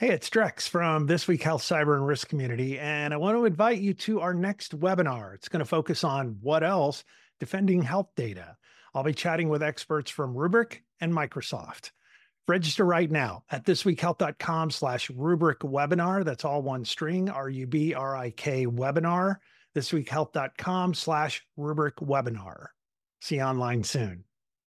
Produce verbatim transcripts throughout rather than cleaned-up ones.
Hey, it's Drex from This Week Health Cyber and Risk Community, and I want to invite you to our next webinar. It's going to focus on what else? Defending health data. I'll be chatting with experts from Rubrik and Microsoft. Register right now at thisweekhealth.com slash Rubrik webinar. That's all one string, R U B R I K webinar, thisweekhealth.com slash Rubrik webinar. See you online soon.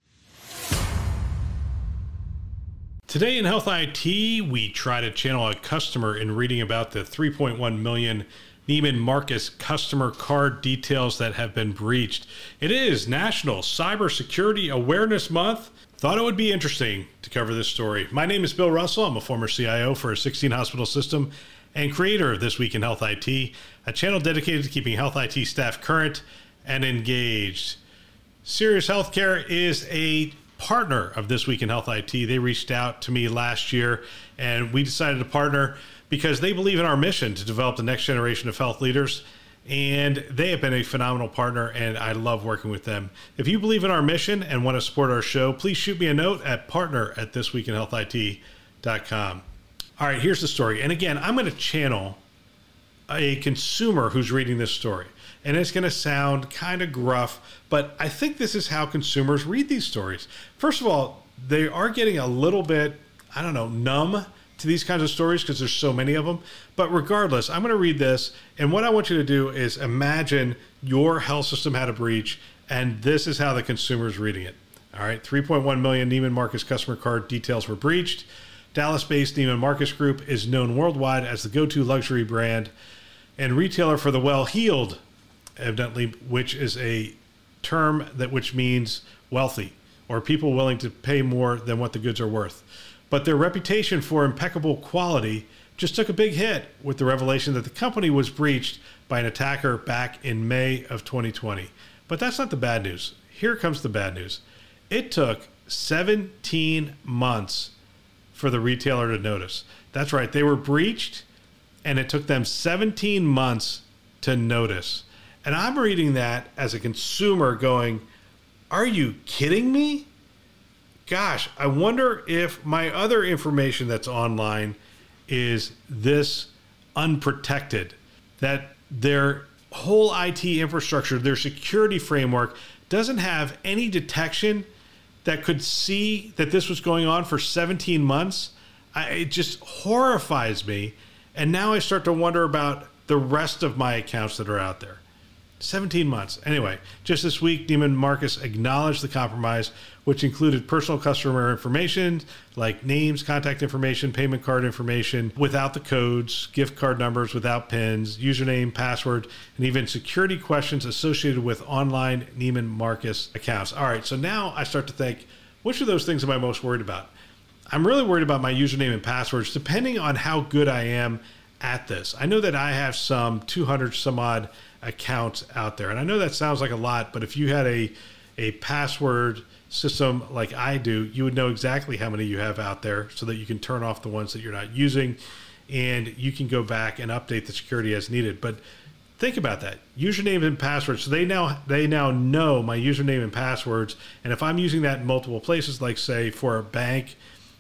Today in Health I T, we try to channel a customer in reading about the three point one million Neiman Marcus customer card details that have been breached. It is National Cybersecurity Awareness Month. Thought it would be interesting to cover this story. My name is Bill Russell. I'm a former C I O for a sixteen hospital system and creator of This Week in Health I T, a channel dedicated to keeping Health I T staff current and engaged. Sirius Healthcare is a partner of This Week in Health I T. They reached out to me last year and we decided to partner because they believe in our mission to develop the next generation of health leaders. And they have been a phenomenal partner and I love working with them. If you believe in our mission and want to support our show, please shoot me a note at partner at this week in health I T dot com. All right, here's the story. And again, I'm going to channel a consumer who's reading this story. And it's going to sound kind of gruff, but I think this is how consumers read these stories. First of all, they are getting a little bit, I don't know, numb to these kinds of stories because there's so many of them. But regardless, I'm going to read this. And what I want you to do is imagine your health system had a breach, and this is how the consumer's reading it. All right, three point one million Neiman Marcus customer card details were breached. Dallas-based Neiman Marcus Group is known worldwide as the go-to luxury brand and retailer for the well-heeled, evidently, which is a term that which means wealthy or people willing to pay more than what the goods are worth. But their reputation for impeccable quality just took a big hit with the revelation that the company was breached by an attacker back in May of twenty twenty. But that's not the bad news. Here comes the bad news. It took seventeen months for the retailer to notice. That's right. They were breached and it took them seventeen months to notice. And I'm reading that as a consumer going, are you kidding me? Gosh, I wonder if my other information that's online is this unprotected, that their whole I T infrastructure, their security framework doesn't have any detection that could see that this was going on for seventeen months. I, it just horrifies me. And now I start to wonder about the rest of my accounts that are out there. seventeen months. Anyway, just this week, Neiman Marcus acknowledged the compromise, which included personal customer information like names, contact information, payment card information without the codes, gift card numbers without pins, username, password, and even security questions associated with online Neiman Marcus accounts. All right, so now I start to think, which of those things am I most worried about? I'm really worried about my username and passwords, depending on how good I am at this. I know that I have some two hundred some odd accounts out there. And I know that sounds like a lot, but if you had a, a password system like I do, you would know exactly how many you have out there so that you can turn off the ones that you're not using and you can go back and update the security as needed. But think about that. Username and passwords. So they now, they now know my username and passwords. And if I'm using that in multiple places, like say for a bank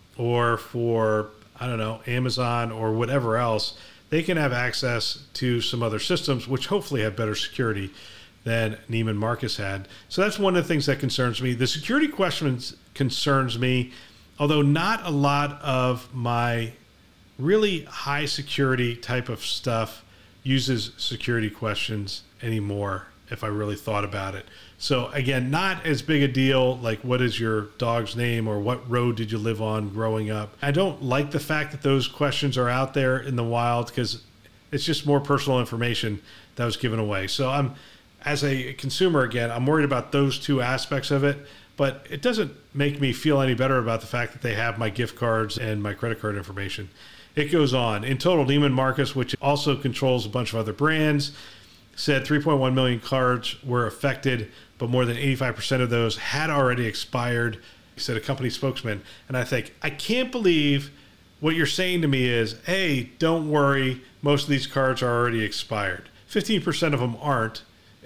or for, I don't know, Amazon or whatever else, they can have access to some other systems, which hopefully have better security than Neiman Marcus had. So that's one of the things that concerns me. The security questions concerns me, although not a lot of my really high security type of stuff uses security questions anymore, if I really thought about it. So again, not as big a deal like what is your dog's name or what road did you live on growing up. I don't like the fact that those questions are out there in the wild because it's just more personal information that was given away. So I'm, as a consumer, again, I'm worried about those two aspects of it, but it doesn't make me feel any better about the fact that they have my gift cards and my credit card information. It goes on. In total, Neiman Marcus, which also controls a bunch of other brands, said three point one million cards were affected, but more than eighty-five percent of those had already expired, said a company spokesman. And I think, I can't believe what you're saying to me is, hey, don't worry, most of these cards are already expired. fifteen percent of them aren't,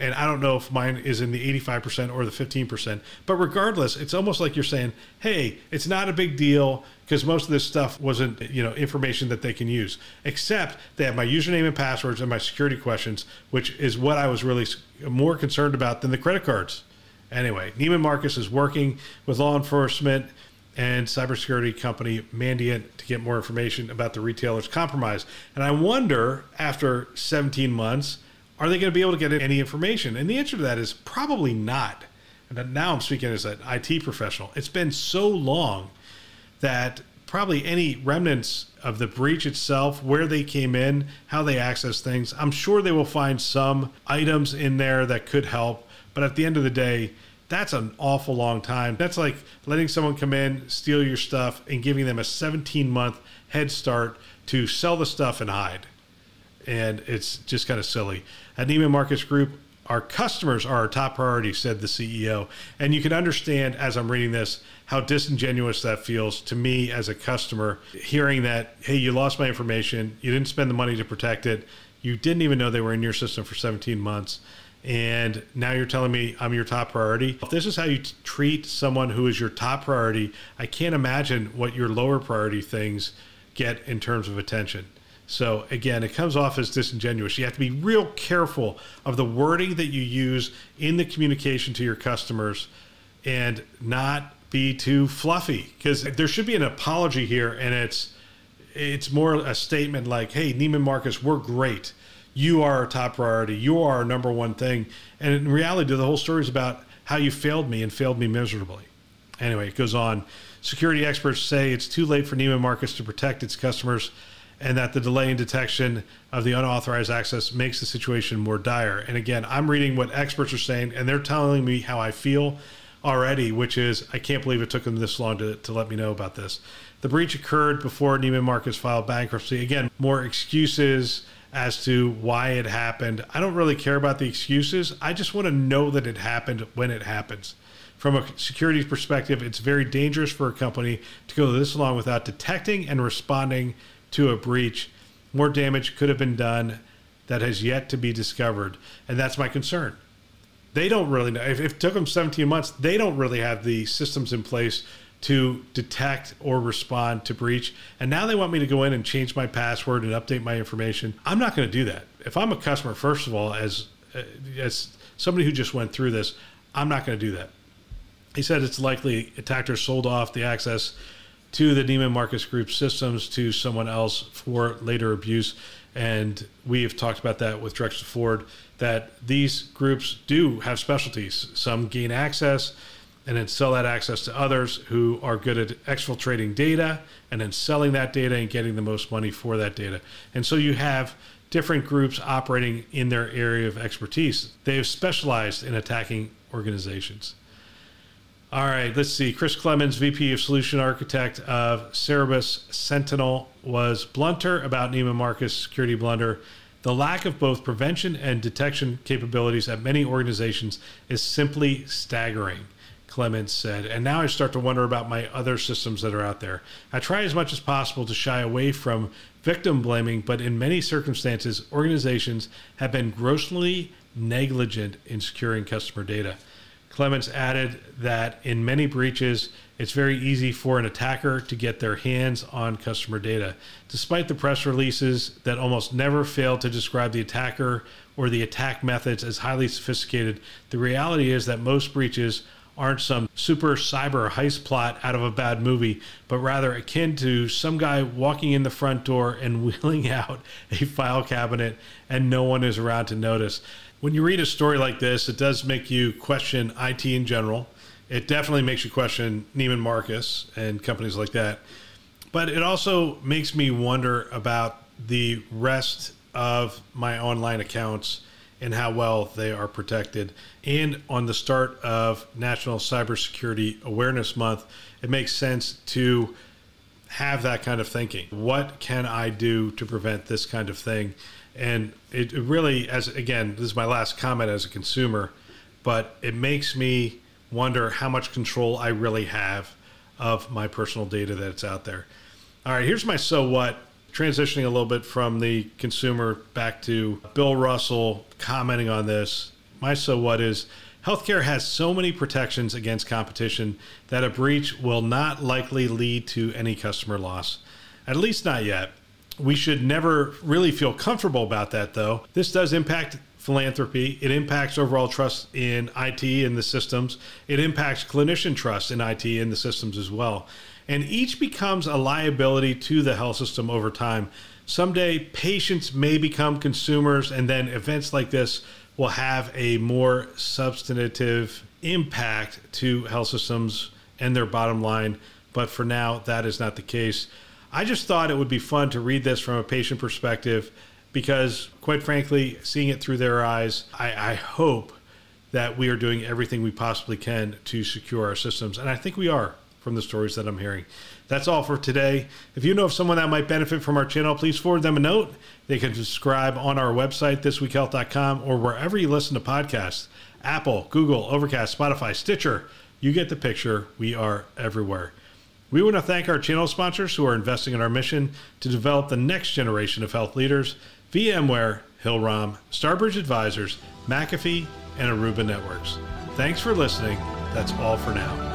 And I don't know if mine is in the eighty-five percent or the fifteen percent. But regardless, it's almost like you're saying, hey, it's not a big deal because most of this stuff wasn't, you know, information that they can use. Except they have my username and passwords and my security questions, which is what I was really more concerned about than the credit cards. Anyway, Neiman Marcus is working with law enforcement and cybersecurity company Mandiant to get more information about the retailer's compromise. And I wonder, after seventeen months, are they going to be able to get any information? And the answer to that is probably not. And now I'm speaking as an I T professional. It's been so long that probably any remnants of the breach itself, where they came in, how they access things, I'm sure they will find some items in there that could help. But at the end of the day, that's an awful long time. That's like letting someone come in, steal your stuff, and giving them a seventeen month head start to sell the stuff and hide. And it's just kind of silly. At Neiman Marcus Group, our customers are our top priority, said the C E O. And you can understand, as I'm reading this, how disingenuous that feels to me as a customer, hearing that, hey, you lost my information, you didn't spend the money to protect it, you didn't even know they were in your system for seventeen months. And now you're telling me I'm your top priority. If this is how you t- treat someone who is your top priority, I can't imagine what your lower priority things get in terms of attention. So again, it comes off as disingenuous. You have to be real careful of the wording that you use in the communication to your customers and not be too fluffy, because there should be an apology here. And it's, it's more a statement like, hey, Neiman Marcus, we're great. You are our top priority. You are our number one thing. And in reality, the whole story is about how you failed me and failed me miserably. Anyway, it goes on. Security experts say it's too late for Neiman Marcus to protect its customers, and that the delay in detection of the unauthorized access makes the situation more dire. And again, I'm reading what experts are saying, and they're telling me how I feel already, which is, I can't believe it took them this long to, to let me know about this. The breach occurred before Neiman Marcus filed bankruptcy. Again, more excuses as to why it happened. I don't really care about the excuses. I just want to know that it happened when it happens. From a security perspective, it's very dangerous for a company to go this long without detecting and responding to a breach. More damage could have been done that has yet to be discovered. And that's my concern. They don't really know. If, if it took them seventeen months, they don't really have the systems in place to detect or respond to breach. And now they want me to go in and change my password and update my information. I'm not going to do that. If I'm a customer, first of all, as as somebody who just went through this, I'm not going to do that. He said it's likely attackers sold off the access to the Neiman Marcus Group systems to someone else for later abuse. And we have talked about that with Drexel Ford, that these groups do have specialties. Some gain access and then sell that access to others who are good at exfiltrating data and then selling that data and getting the most money for that data. And so you have different groups operating in their area of expertise. They have specialized in attacking organizations. All right, let's see. Chris Clemens, V P of Solution Architect of Cerberus Sentinel, was blunter about Neiman Marcus security blunder. The lack of both prevention and detection capabilities at many organizations is simply staggering, Clemens said. And now I start to wonder about my other systems that are out there. I try as much as possible to shy away from victim blaming, but in many circumstances, organizations have been grossly negligent in securing customer data. Clemens added that in many breaches, it's very easy for an attacker to get their hands on customer data. Despite the press releases that almost never fail to describe the attacker or the attack methods as highly sophisticated, the reality is that most breaches aren't some super cyber heist plot out of a bad movie, but rather akin to some guy walking in the front door and wheeling out a file cabinet and no one is around to notice. When you read a story like this, it does make you question I T in general. It definitely makes you question Neiman Marcus and companies like that. But it also makes me wonder about the rest of my online accounts and how well they are protected. And on the start of National Cybersecurity Awareness Month, it makes sense to have that kind of thinking. What can I do to prevent this kind of thing? And it, it really, as again, this is my last comment as a consumer, but it makes me wonder how much control I really have of my personal data that's out there. All right, here's my so what, transitioning a little bit from the consumer back to Bill Russell commenting on this. My so what is healthcare has so many protections against competition that a breach will not likely lead to any customer loss. At least not yet. We should never really feel comfortable about that, though. This does impact philanthropy. It impacts overall trust in I T and the systems. It impacts clinician trust in I T and the systems as well. And each becomes a liability to the health system over time. Someday, patients may become consumers, and then events like this will have a more substantive impact to health systems and their bottom line. But for now, that is not the case. I just thought it would be fun to read this from a patient perspective because, quite frankly, seeing it through their eyes, I, I hope that we are doing everything we possibly can to secure our systems. And I think we are from the stories that I'm hearing. That's all for today. If you know of someone that might benefit from our channel, please forward them a note. They can subscribe on our website, this week health dot com, or wherever you listen to podcasts. Apple, Google, Overcast, Spotify, Stitcher. You get the picture. We are everywhere. We want to thank our channel sponsors who are investing in our mission to develop the next generation of health leaders: VMware, Hillrom, Starbridge Advisors, McAfee, and Aruba Networks. Thanks for listening. That's all for now.